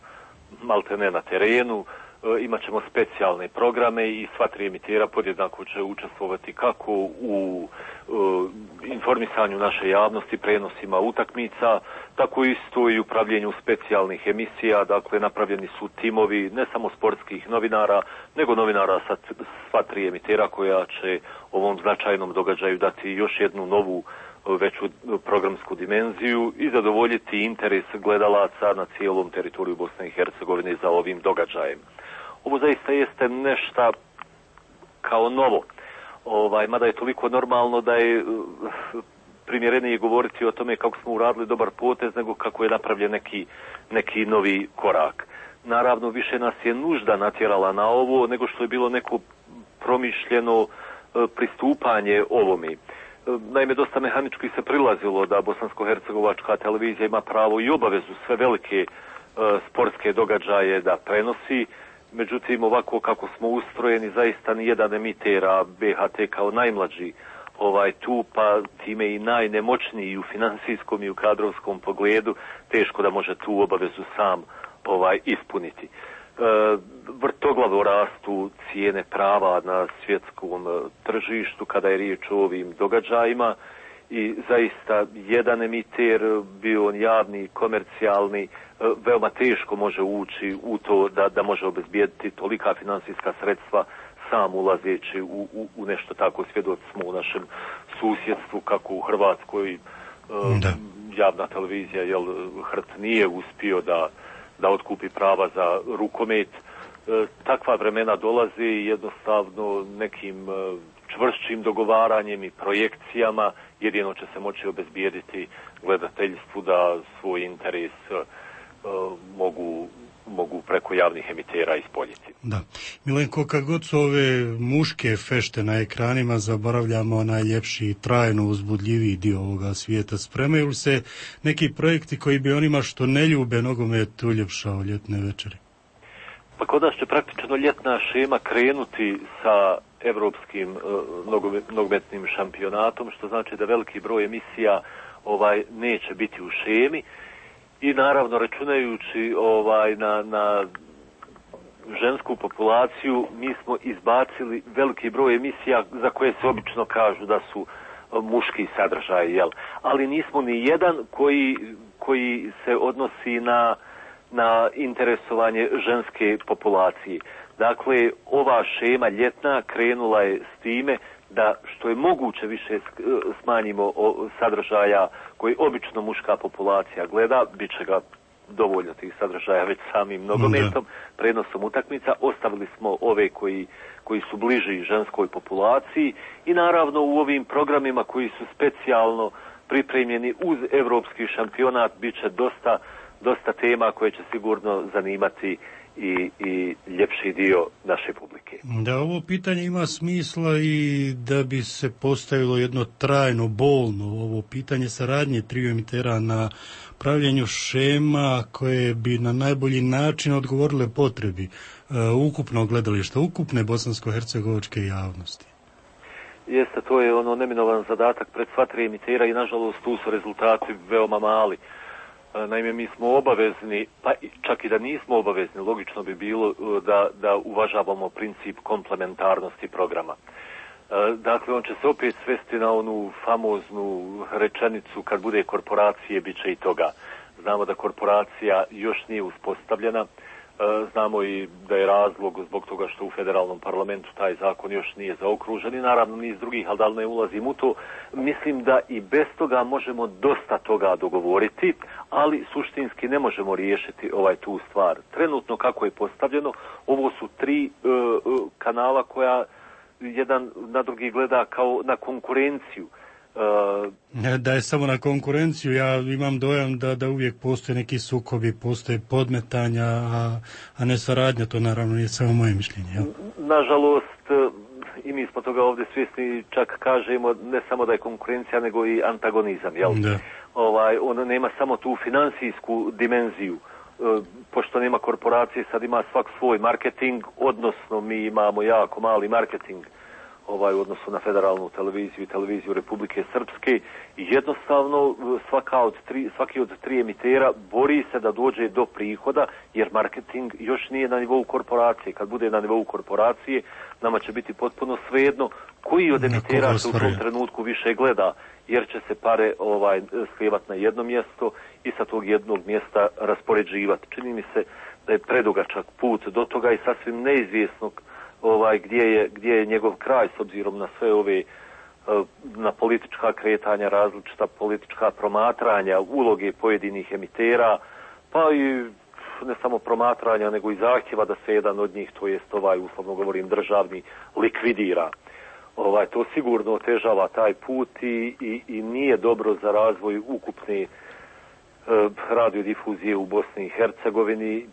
C: maltene na terenu, imat ćemo specijalne programe i sva tri emitera podjednako će učestvovati kako u uh, informisanju naše javnosti, prenosima utakmica, tako isto i upravljanju specijalnih emisija. Dakle, napravljeni su timovi ne samo sportskih novinara, nego novinara sa sva tri emitera koja će ovom značajnom događaju dati još jednu novu veću programsku dimenziju i zadovoljiti interes gledalaca na cijelom teritoriju Bosne i Hercegovine za ovim događajem. Ovo zaista jeste nešto kao novo, ovaj, mada je toliko normalno da je primjerenije govoriti o tome kako smo uradili dobar potez nego kako je napravljen neki, neki novi korak. Naravno, više nas je nužda natjerala na ovo nego što je bilo neko promišljeno pristupanje ovome. Naime, dosta mehanički se prilazilo da bosansko-hercegovačka televizija ima pravo i obavezu sve velike uh, sportske događaje da prenosi. Međutim, ovako kako smo ustrojeni, zaista ni jedan emiter, a be ha te kao najmlađi ovaj tu, pa time i najnemoćniji u financijskom i u kadrovskom pogledu, teško da može tu obavezu sam ovaj ispuniti. E, vrtoglavo rastu cijene prava na svjetskom tržištu kada je riječ o ovim događajima i zaista jedan emiter, bio on javni, komercijalni, veoma teško može ući u to da, da može obezbijediti tolika financijska sredstva sam ulazeći u, u, u nešto tako. Svjedoci smo u našem susjedstvu kako u Hrvatskoj da. javna televizija, jel, Hrt nije uspio da, da otkupi prava za rukomet. Takva vremena dolaze i jednostavno nekim čvršćim dogovaranjem i projekcijama jedino će se moći obezbijediti gledateljstvu da svoj interes uh, mogu, mogu preko javnih emitera ispoljiti.
A: Da. Milenko, kad god su ove muške fešte na ekranima, zaboravljamo najljepši i trajno uzbudljiviji dio ovoga svijeta. Spremaju li se neki projekti koji bi onima što ne ljube nogomet uljepšao ljetne večeri?
C: Pa kod nas će praktično ljetna šema krenuti sa evropskim uh, nogometnim šampionatom, što znači da veliki broj emisija ovaj neće biti u šemi i naravno računajući ovaj na, na žensku populaciju mi smo izbacili veliki broj emisija za koje se obično kažu da su muški sadržaj, jel? Ali nismo ni jedan koji, koji se odnosi na na interesovanje ženske populacije. Dakle, ova šema ljetna krenula je s time da što je moguće više smanjimo sadržaja koji obično muška populacija gleda, bit će ga dovoljno tih sadržaja već samim nogometom, prenosom utakmica, ostavili smo ove koji, koji su bliži ženskoj populaciji i naravno u ovim programima koji su specijalno pripremljeni uz evropski šampionat bit će dosta dosta tema koje će sigurno zanimati i, i ljepši dio naše publike.
A: Da, ovo pitanje ima smisla i da bi se postavilo jedno trajno, bolno ovo pitanje saradnje triju emitera na pravljenju šema koje bi na najbolji način odgovorile potrebi uh, ukupnog gledališta, ukupne bosansko-hercegovačke javnosti.
C: Jeste, to je ono neminovan zadatak pred sva tri emitera i nažalost tu su rezultati veoma mali. Naime, mi smo obavezni, pa čak i da nismo obavezni, logično bi bilo da, da uvažavamo princip komplementarnosti programa. Dakle, on će se opet svesti na onu famoznu rečenicu kad bude korporacije, bit će i toga. Znamo da korporacija još nije uspostavljena, znamo i da je razlog zbog toga što u federalnom parlamentu taj zakon još nije zaokružen i naravno niz drugih, ali da li ne ulazim u to. Mislim da i bez toga možemo dosta toga dogovoriti, ali suštinski ne možemo riješiti ovaj tu stvar. Trenutno kako je postavljeno, ovo su tri uh, kanala koja jedan na drugi gleda kao na konkurenciju.
A: Uh, da je samo na konkurenciju, ja imam dojam da, da uvijek postoje neki sukobi, postoje podmetanja, a, a ne saradnja, to naravno nije samo moje mišljenje. Jel?
C: Nažalost, i mi smo toga ovdje svjesni, čak kažemo ne samo da je konkurencija, nego i antagonizam. Jel?
A: Da.
C: Ovaj, on nema samo tu financijsku dimenziju. Uh, pošto nema korporacije, sad ima svak svoj marketing, odnosno mi imamo jako mali marketing ovaj, u odnosu na federalnu televiziju i televiziju Republike Srpske i jednostavno svaka od tri, svaki od tri emitera bori se da dođe do prihoda jer marketing još nije na nivou korporacije. Kad bude na nivou korporacije nama će biti potpuno svejedno koji od emitera se u tom trenutku više gleda jer će se pare ovaj, slijevati na jedno mjesto i sa tog jednog mjesta raspoređivati. Čini mi se da je predugačak put do toga i sasvim neizvjesnog ovaj gdje je gdje je njegov kraj s obzirom na sve ove na politička kretanja, različita politička promatranja, uloge pojedinih emitera, pa i ne samo promatranja nego i zahtjeva da se jedan od njih, to jest ovaj uslovno govorim državni, likvidira. Ovaj to sigurno otežava taj put i, i, i nije dobro za razvoj ukupne e, radiodifuzije u Bosni i Hercegovini.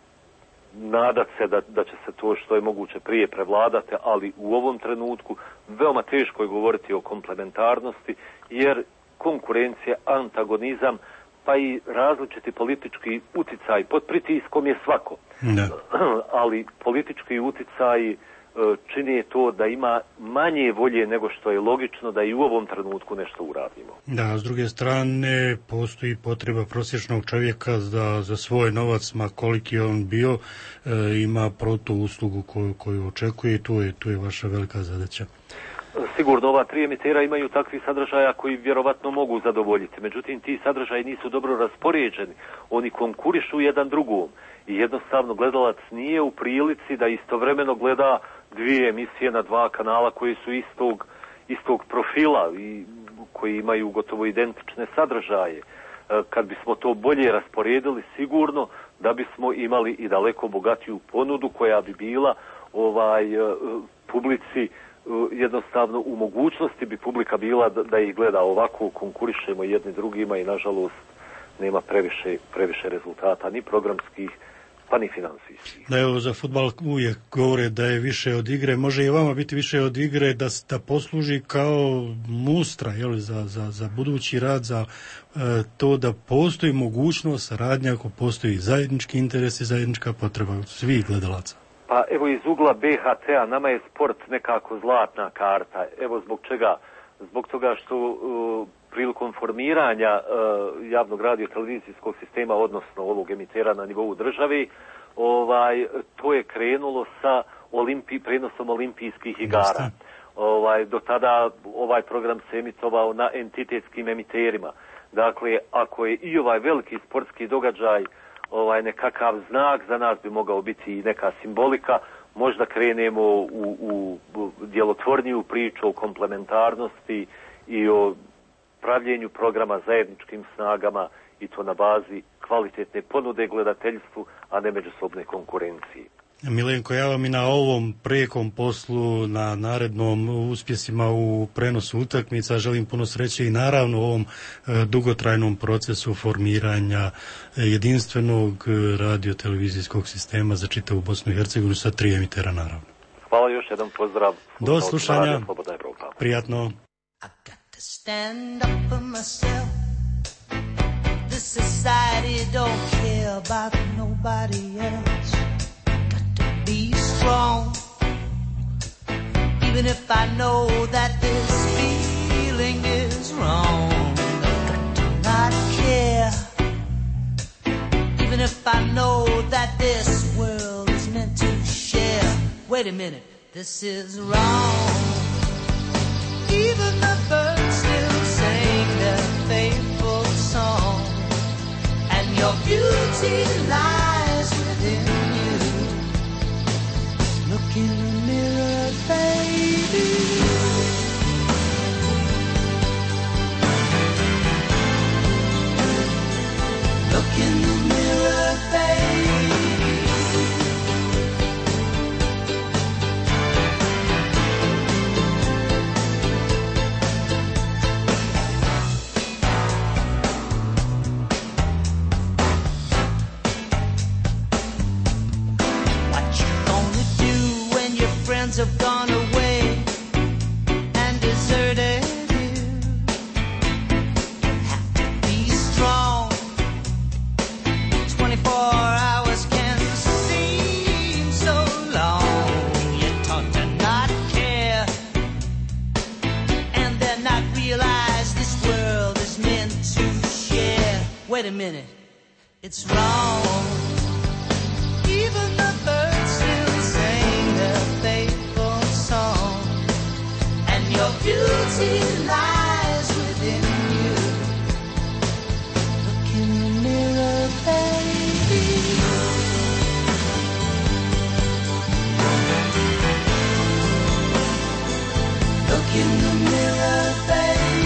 C: Nadat se da, da će se to što je moguće prije prevladati, ali u ovom trenutku veoma teško je govoriti o komplementarnosti, jer konkurencija, antagonizam, pa i različiti politički uticaj pod pritiskom je svako.
A: Da.
C: Ali politički uticaj čini to da ima manje volje nego što je logično da i u ovom trenutku nešto uradimo.
A: Da, s druge strane postoji potreba prosječnog čovjeka za, za svoj novac, ma koliki je on bio, e, ima protuuslugu koju, koju očekuje i tu je, tu je vaša velika zadaća.
C: Sigurno ova tri emitera imaju takvi sadržaja koji vjerovatno mogu zadovoljiti, međutim ti sadržaji nisu dobro raspoređeni, oni konkurišu jedan drugom i jednostavno gledalac nije u prilici da istovremeno gleda dvije emisije na dva kanala koji su istog, istog profila i koji imaju gotovo identične sadržaje. Kad bismo to bolje rasporedili, sigurno da bismo imali i daleko bogatiju ponudu koja bi bila ovaj publici jednostavno u mogućnosti bi publika bila da, da ih gleda ovako, konkurišemo jedni drugima i nažalost nema previše, previše rezultata ni programskih pa ni financijskih.
A: Da, evo, za fudbal uvijek govore da je više od igre, može i vama biti više od igre da, da posluži kao mustra, jel, za, za, za budući rad, za e, to da postoji mogućnost saradnja ako postoji zajednički interes i zajednička potreba svih gledalaca.
C: Pa evo iz ugla B H T-a nama je sport nekako zlatna karta. Evo zbog čega? Zbog toga što uh, prilikom formiranja uh, javnog radio televizijskog sistema, odnosno ovog emitera na nivou države, ovaj, to je krenulo sa olimpi, prenosom olimpijskih igara. Ovaj, do tada ovaj program se emitovao na entitetskim emiterima. Dakle, ako je i ovaj veliki sportski događaj ovaj nekakav znak, za nas bi mogao biti i neka simbolika, možda krenemo u, u, u djelotvorniju priču o komplementarnosti i o pravljenju programa zajedničkim snagama i to na bazi kvalitetne ponude gledateljstvu, a ne međusobne konkurencije.
A: Milenko, ja vam i na ovom prekom poslu, na narednom uspjesima u prenosu utakmica želim puno sreće i naravno u ovom e, dugotrajnom procesu formiranja jedinstvenog radio-televizijskog sistema za čitavu Bosnu i Hercegovinu sa tri emitera naravno.
C: Hvala, još jedan pozdrav.
A: Do slušanja. Prijatno.
I: Stand up for myself. The society don't care about nobody else. Got to be strong. Even if I know that this feeling is wrong. Got to not care. Even if I know that this world is meant to share. Wait a minute, this is wrong. Even the birds still sing their faithful song. And your beauty lies within you. Look in the mirror, baby. Look in the mirror, baby. Have gone away and deserted you. Have to be strong. Twenty-four hours can seem so long. You're taught to not care and then not realize this world is meant to share. Wait a minute, it's wrong. Even the birds still sing their faithful song. And your beauty lies within you. Look in the mirror, baby. Look in the mirror, baby.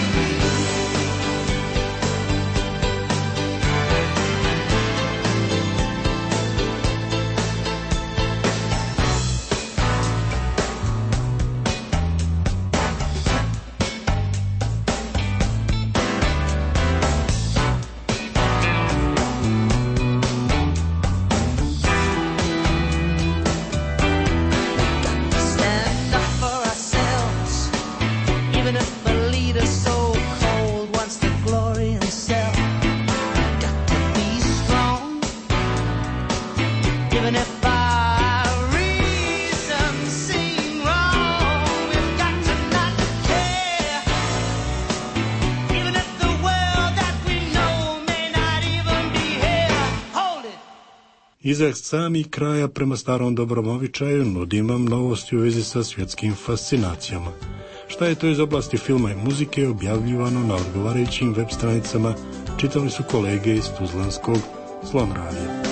A: Iza samih kraja prema starom dobrom običaju nudim vam novosti u vezi sa svjetskim fascinacijama. Šta je to iz oblasti filma i muzike objavljivano na odgovarajućim web stranicama, čitali su kolege iz Tuzlanskog Slon radija.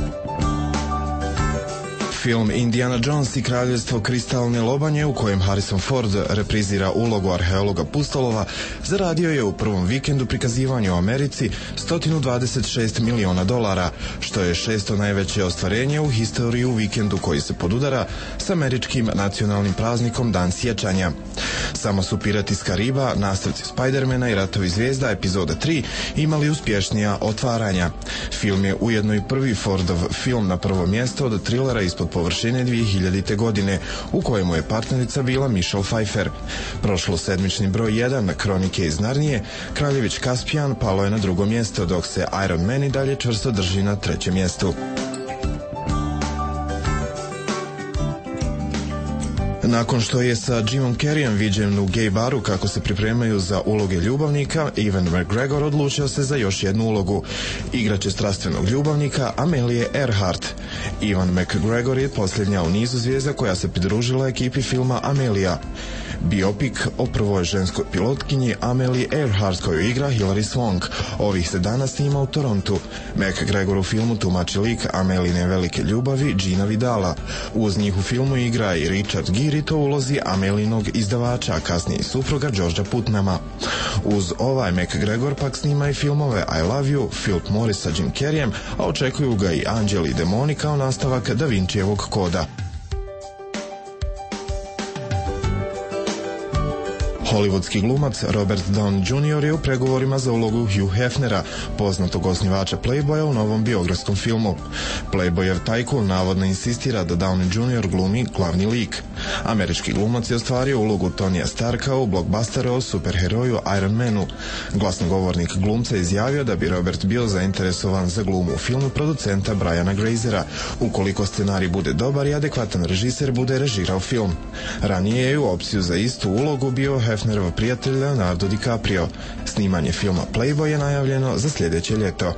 D: Film Indiana Jones i kraljevstvo kristalne lobanje, u kojem Harrison Ford reprizira ulogu arheologa pustolova, zaradio je u prvom vikendu prikazivanja u Americi sto dvadeset šest miliona dolara, što je šesto najveće ostvarenje u historiji u vikendu koji se podudara s američkim nacionalnim praznikom Dan sjećanja. Samo su Pirati iz Kariba, Nastavci Spidermana i Ratovi zvijezda epizoda tri imali uspješnija otvaranja. Film je ujedno i prvi Fordov film na prvo mjesto od trilera ispod površine dvije hiljadite. godine, u kojemu je partnerica bila Michelle Pfeiffer. Prošlo sedmični broj jedan, Kronike iz Narnije, Kraljević Kaspijan palo je na drugo mjesto, dok se Iron Man i dalje čvrsto drži na trećem mjestu. Nakon što je sa Jimom Carreyem viđen u gay baru kako se pripremaju za uloge ljubavnika, Ewan McGregor odlučio se za još jednu ulogu. Igraće strastvenog ljubavnika Amelie Earhart. Ewan McGregor je posljednja u nizu zvijezda koja se pridružila ekipi filma Amelia. Biopik o prvoj ženskoj pilotkinji Amelie Earhart koju igra Hilary Swank. Ovih se dana snima u Torontu. McGregor u filmu tumači lik Ameline velike ljubavi Gina Vidala. Uz njih u filmu igra i Richard Gere to u ulozi Amelinog izdavača, a kasnije i supruga Georgea Putnama. Uz ovaj McGregor pak snima i filmove I Love You, Philip Morris sa Jim Carreyem, a očekuju ga i Anđeli i demoni kao nastavak Da Vinčijevog koda. Hollywoodski glumac Robert Downey junior je u pregovorima za ulogu Hugh Hefnera, poznatog osnivača Playboya, u novom biografskom filmu. Playboyev tajkun navodno insistira da Downey junior glumi glavni lik. Američki glumac je ostvario ulogu Tonija Starka u blockbusteru o superheroju Iron Manu. Glasnogovornik glumca izjavio da bi Robert bio zainteresovan za glumu u filmu producenta Briana Grazera, ukoliko scenarij bude dobar i adekvatan režiser bude režirao film. Ranije je u opciju za istu ulogu bio Hefnerov prijatelj Leonardo DiCaprio. Snimanje filma Playboy je najavljeno za sljedeće ljeto.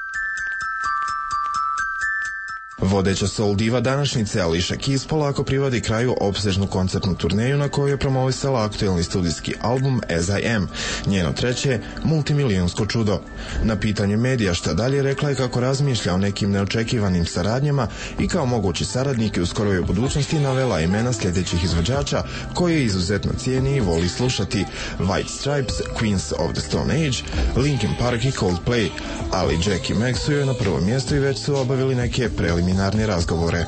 D: Vodeća soul diva današnjice Alicia Keys polako privodi kraju opsežnu koncertnu turneju na kojoj je promovisala aktuelni studijski album As I Am, njeno treće multimilijonsko čudo. Na pitanje medija šta dalje, rekla je kako razmišlja o nekim neočekivanim saradnjama i kao mogući saradnik u skoroj budućnosti navela imena sljedećih izvođača koje izuzetno cijeni i voli slušati: White Stripes, Queens of the Stone Age, Linkin Park i Coldplay, ali Jack i Meg su joj na prvom mjestu i već su obavili neke preliminarne razgovore.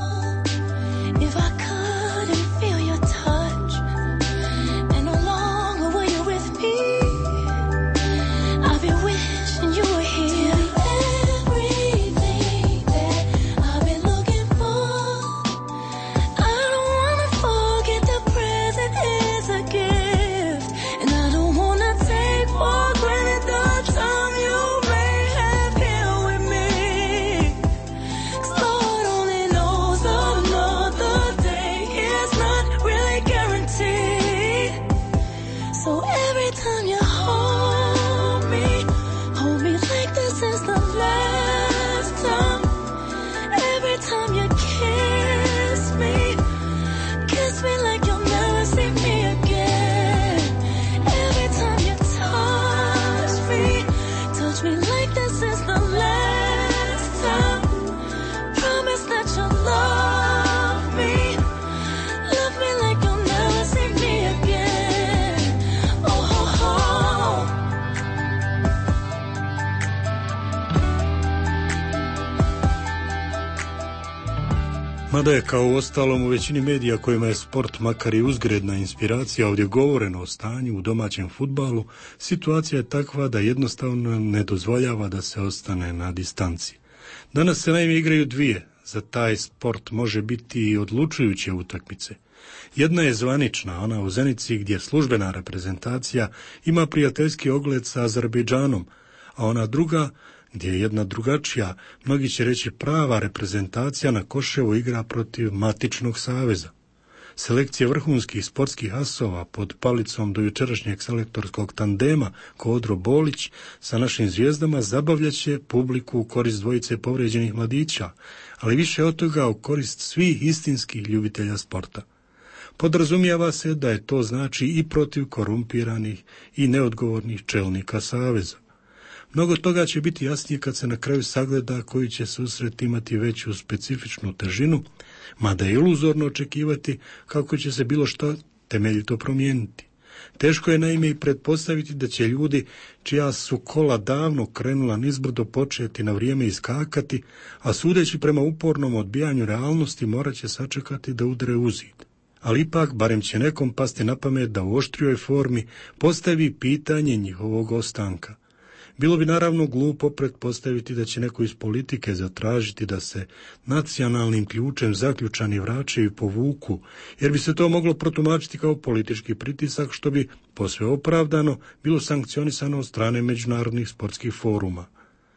A: Mada je kao u ostalom u većini medija kojima je sport makar i uzgredna inspiracija ovdje govoreno o stanju u domaćem fudbalu, situacija je takva da jednostavno ne dozvoljava da se ostane na distanci. Danas se naime igraju dvije, za taj sport može biti i odlučujuće utakmice. Jedna je zvanična, ona u Zenici gdje službena reprezentacija ima prijateljski ogled sa Azerbejdžanom, a ona druga gdje je jedna drugačija, mnogi će reći prava reprezentacija na Koševu igra protiv matičnog saveza. Selekcije vrhunskih sportskih asova pod palicom do jučerašnjeg selektorskog tandema Kodro Bolić sa našim zvijezdama zabavljaće publiku u korist dvojice povrijeđenih mladića, ali više od toga u korist svih istinskih ljubitelja sporta. Podrazumijeva se da je to znači i protiv korumpiranih i neodgovornih čelnika saveza. Mnogo toga će biti jasnije kad se na kraju sagleda koji će susret imati veću specifičnu težinu, mada je iluzorno očekivati kako će se bilo što temeljito promijeniti. Teško je naime i pretpostaviti da će ljudi čija su kola davno krenula nizbrdo početi na vrijeme iskakati, a sudeći prema upornom odbijanju realnosti morat će sačekati da udre u zid. Ali ipak, barem će nekom pasti na pamet da u oštrijoj formi postavi pitanje njihovog ostanka. Bilo bi naravno glupo pretpostaviti da će neko iz politike zatražiti da se nacionalnim ključem zaključani vraćaju povuku, jer bi se to moglo protumačiti kao politički pritisak, što bi posve opravdano bilo sankcionisano od strane međunarodnih sportskih foruma.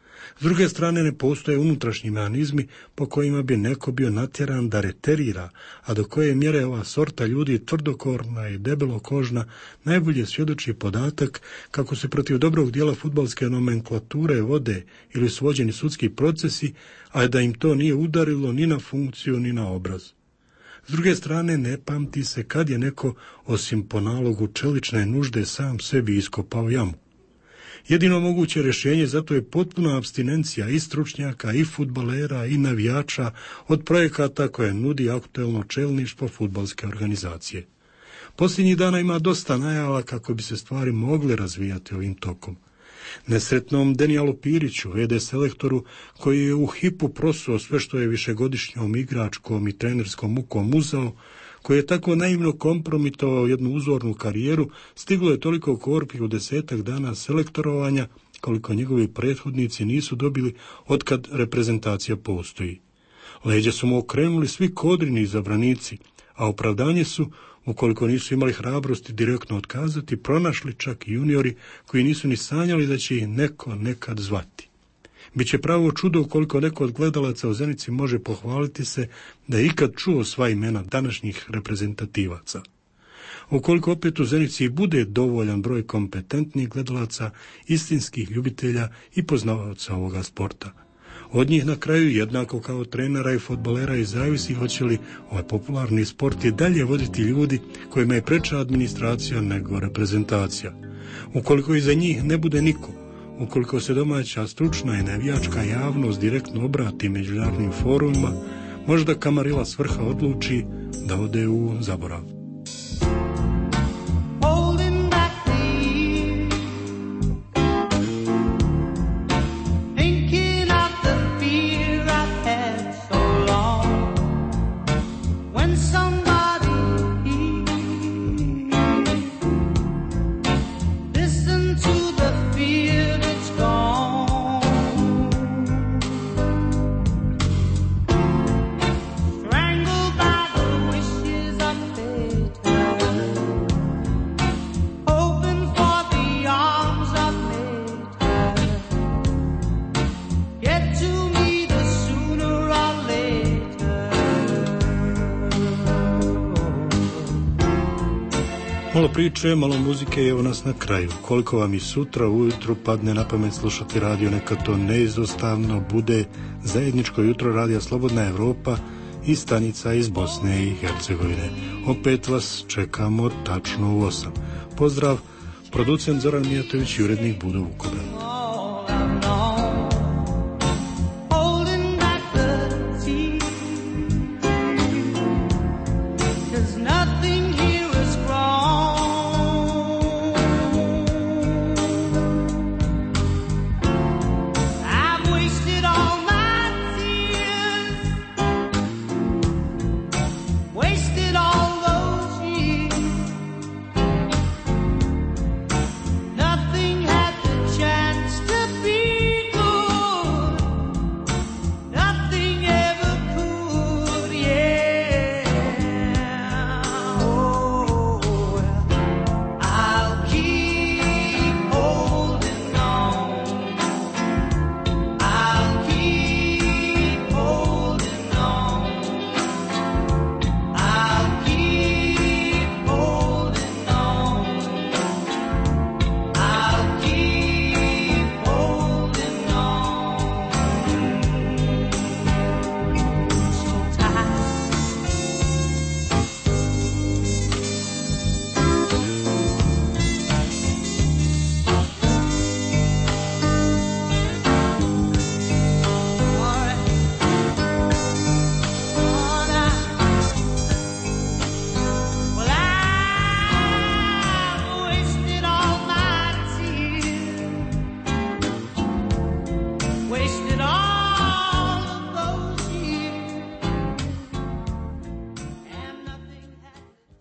A: S druge strane, ne postoje unutrašnji mehanizmi po kojima bi neko bio natjeran da reterira, a do koje mjere ova sorta ljudi tvrdokorna i debelokožna najbolje svjedoči podatak kako se protiv dobrog dijela fudbalske nomenklature vode ili su vođeni sudski procesi, a da im to nije udarilo ni na funkciju ni na obraz. S druge strane, ne pamti se kad je neko, osim po nalogu čelične nužde, sam sebi iskopao jamu. Jedino moguće rješenje zato je potpuna apstinencija i stručnjaka, i fudbalera, i navijača od projekata koje nudi aktuelno čelništvo fudbalske organizacije. Posljednjih dana ima dosta najava kako bi se stvari mogle razvijati ovim tokom. Nesretnom Denijalu Piriću, ve de selektoru, koji je u hipu prosuo sve što je višegodišnjom igračkom i trenerskom mukom uzeo, koji je tako naivno kompromitovao jednu uzornu karijeru, stiglo je toliko korpi u desetak dana selektorovanja koliko njegovi prethodnici nisu dobili otkad reprezentacija postoji. Leđa su mu okrenuli svi kodrini izabranici, a opravdanje su, ukoliko nisu imali hrabrosti direktno otkazati, pronašli čak i juniori koji nisu ni sanjali da će ih neko nekad zvati. Biće pravo čudo ukoliko neko od gledalaca u Zenici može pohvaliti se da je ikad čuo sva imena današnjih reprezentativaca. Ukoliko opet u Zenici bude dovoljan broj kompetentnih gledalaca, istinskih ljubitelja i poznavaoca ovoga sporta. Od njih na kraju, jednako kao trenera i fudbalera, i zavisi hoće li ovaj popularni sport i dalje voditi ljudi kojima je preča administracija nego reprezentacija. Ukoliko iza njih ne bude niko, ukoliko se domaća stručna i navijačka javnost direktno obrati međunarodnim forumima, možda Kamarila Svrha odluči da ode u zaborav. Malo priče, malo muzike i evo nas na kraju. Koliko vam i sutra ujutru padne na pamet slušati radio, neka to neizostavno bude zajedničko jutro radija Slobodna Evropa i stanica iz Bosne i Hercegovine. Opet vas čekamo tačno u osam. Pozdrav, producent Zoran Mijatović i urednik Budo Vukobrad.
I: Nothing